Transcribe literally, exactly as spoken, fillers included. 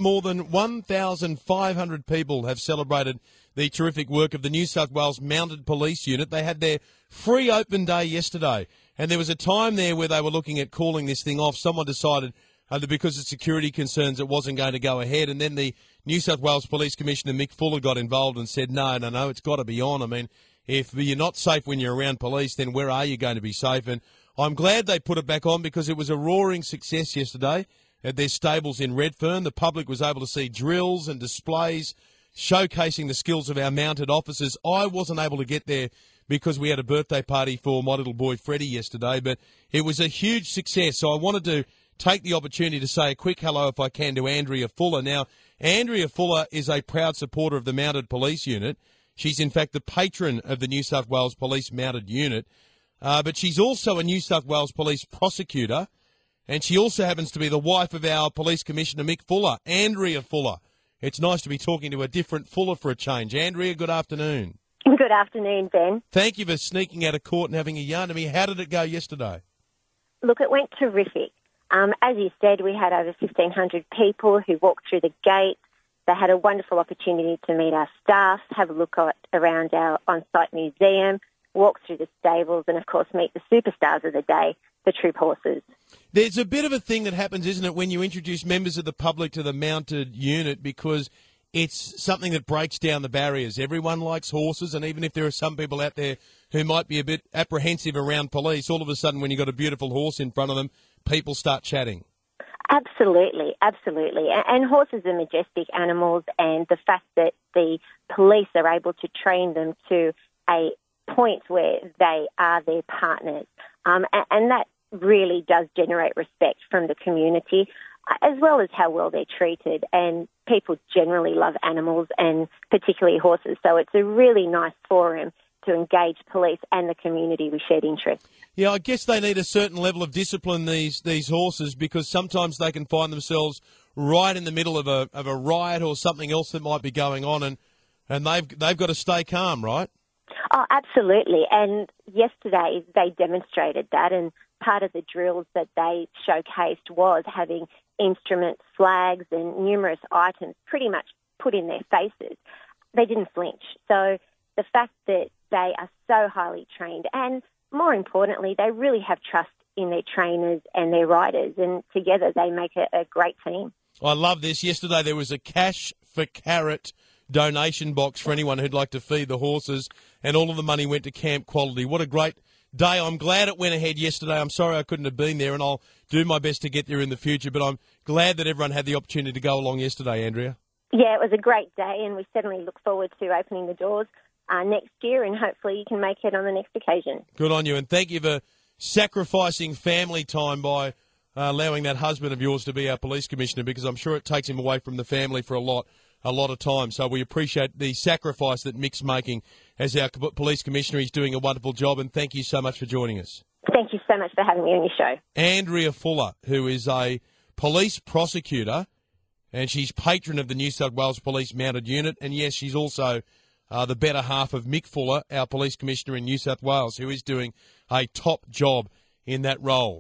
more than one thousand five hundred people have celebrated the terrific work of the New South Wales Mounted Police Unit. They had their free open day yesterday, and there was a time there where they were looking at calling this thing off. Someone decided uh, that because of security concerns it wasn't going to go ahead, and then the New South Wales Police Commissioner Mick Fuller got involved and said, no, no, no, it's got to be on. I mean, if you're not safe when you're around police, then where are you going to be safe? And I'm glad they put it back on because it was a roaring success yesterday at their stables in Redfern. The public was able to see drills and displays showcasing the skills of our mounted officers. I wasn't able to get there because we had a birthday party for my little boy Freddie yesterday, but it was a huge success. So I wanted to take the opportunity to say a quick hello, if I can, to Andrea Fuller. Now, Andrea Fuller is a proud supporter of the Mounted Police Unit. She's, in fact, the patron of the New South Wales Police Mounted Unit, uh, but she's also a New South Wales Police prosecutor, and she also happens to be the wife of our Police Commissioner Mick Fuller, Andrea Fuller. It's nice to be talking to a different Fuller for a change. Andrea, good afternoon. Good afternoon, Ben. Thank you for sneaking out of court and having a yarn to me. How did it go yesterday? Look, it went terrific. Um, as you said, we had over fifteen hundred people who walked through the gate. They had a wonderful opportunity to meet our staff, have a look at, around our on-site museum, walk through the stables, and, of course, meet the superstars of the day, the troop horses. There's a bit of a thing that happens, isn't it, when you introduce members of the public to the mounted unit, because it's something that breaks down the barriers. Everyone likes horses, and even if there are some people out there who might be a bit apprehensive around police, all of a sudden when you've got a beautiful horse in front of them, people start chatting. Absolutely, absolutely. And horses are majestic animals, and the fact that the police are able to train them to a point where they are their partners, um, and that really does generate respect from the community, as well as how well they're treated. And people generally love animals, and particularly horses, so it's a really nice forum to engage police and the community with shared interests. Yeah, I guess they need a certain level of discipline, these these horses, because sometimes they can find themselves right in the middle of a of a riot or something else that might be going on, and, and they've they've got to stay calm, right? Oh, absolutely. And yesterday they demonstrated that, and part of the drills that they showcased was having instruments, flags, and numerous items pretty much put in their faces. They didn't flinch. So the fact that they are so highly trained, and more importantly, they really have trust in their trainers and their riders, and together they make a, a great team. I love this. Yesterday there was a cash for carrot donation box for anyone who'd like to feed the horses, and all of the money went to Camp Quality. What a great day. I'm glad it went ahead yesterday. I'm sorry I couldn't have been there, and I'll do my best to get there in the future, but I'm glad that everyone had the opportunity to go along yesterday, Andrea. Yeah, it was a great day, and we certainly look forward to opening the doors Uh, next year, and hopefully you can make it on the next occasion. Good on you, and thank you for sacrificing family time by uh, allowing that husband of yours to be our police commissioner, because I'm sure it takes him away from the family for a lot a lot of time. So we appreciate the sacrifice that Mick's making as our police commissioner. He's doing a wonderful job, and thank you so much for joining us. Thank you so much for having me on your show. Andrea Fuller, who is a police prosecutor, and she's patron of the New South Wales Police Mounted Unit, and yes, she's also Uh, the better half of Mick Fuller, our police commissioner in New South Wales, who is doing a top job in that role.